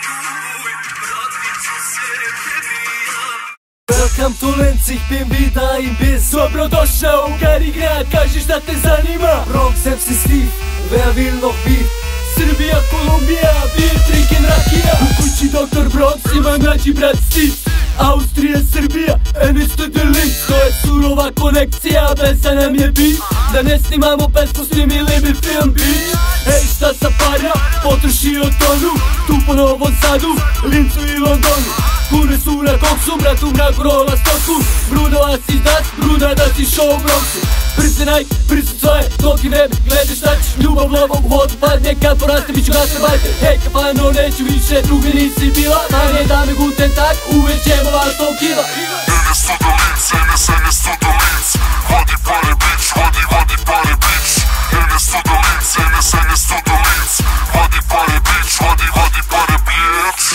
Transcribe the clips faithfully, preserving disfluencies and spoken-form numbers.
Welcome to Linz, ich bin wieder im Biss. Dobrodošao u Gari grad, kažeš da te zanima. Bronx em ce Steve, wer will noch beef? Srbija, Kolumbija, beer, trinken rakija. U kući doktor Bronx, ima mlađi brat Steve. Austrija, Srbija, en isto de Linz. To je surova konekcija, besa nam je beat. Da ne snimamo pesmu, snimili bi film bitch. Ej, šta sa para, potrošio tonu. Tu po Novom Sadu, Lincu i Londonu. Kune su na koksu, bratu mrak rola stoku. Bruno, a si dat, Bruna da si show u Bronxu. Priznaj, priznaj svoje, dok i vreme gledaš šta ćeš. Ljubav lovom u vodu padne, kad poraste bit ću gastarbajter. Hej, kafano, neću više, drugi nisi bila. Manje dame guten tak, uveć ćemo vas sto kila. Enes to do Linz, Enes, Enes to do Linz. Vodi pare bitch, vodi, vodi pare bitch. Enes to do Linz, Enes, Enes to do Linz. Vodi pare bitch, vodi, vodi pare bitch.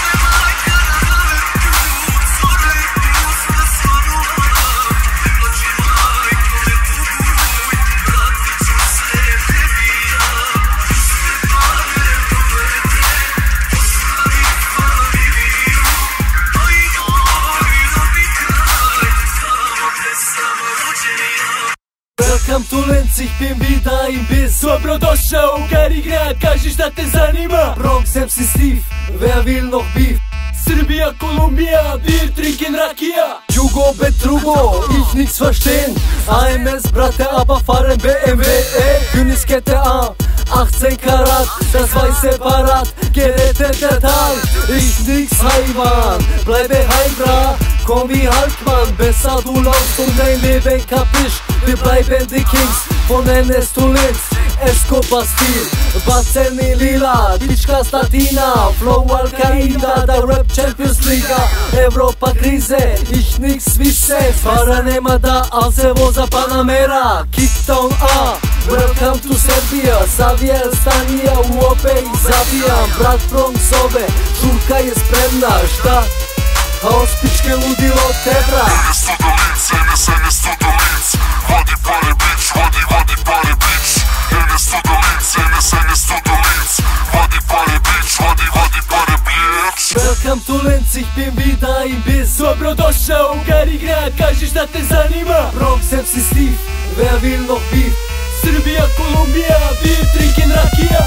Welcome to Linz, ich bin wieder im Biss. Dobrodošao u Gari grad, kažeš da te zanima. Bronx em ce Steve, wer will noch beef? Srbija, Kolumbija, beer, trinken rakija. Jugo, Betrugo, ich nichts verstehen. A M S, Brate, aber fahren B M W. Königskette A, achtzehn Karat, das weiß separat, Geräte der Tag. Ich nix Heimat, bleibe heim, bra. Komm wie Halkmann, besser du laufst um dein Leben, kapisch. Wir bleiben die Kings, von Enes to Linz. Escobar Stil, Baceni Lila, Dička Statina, Flow Al-Qaida, da Rap Champions Liga. Evropa krize, ich nix više. Para nema da, al se voza Panamera. Kickdown A, welcome to Serbia. Savija stanija, u obe ih zabijam. Brat Bronxove, žurka je spremna, šta? A ospičke ludilo tebra. Enes to do Linz, Enes, Enes to do Linz. Vodi pare bitch, vodi, vodi pare bitch. Enes to do Linz, Enes, Enes to do Linz. Vodi pare bitch, vodi, vodi pare bitch. Welcome to Linz, ich bin wieder im Biss. Dobrodošao u Gari grad, kažeš da te zanima. Bronx em ce Steve, wer will noch beef? Srbija, Kolumbija, beer, trinken rakija.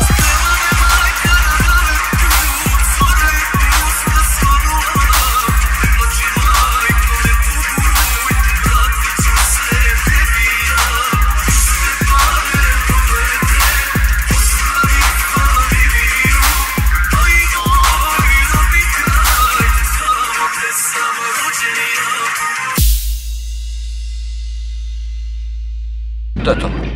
To je to.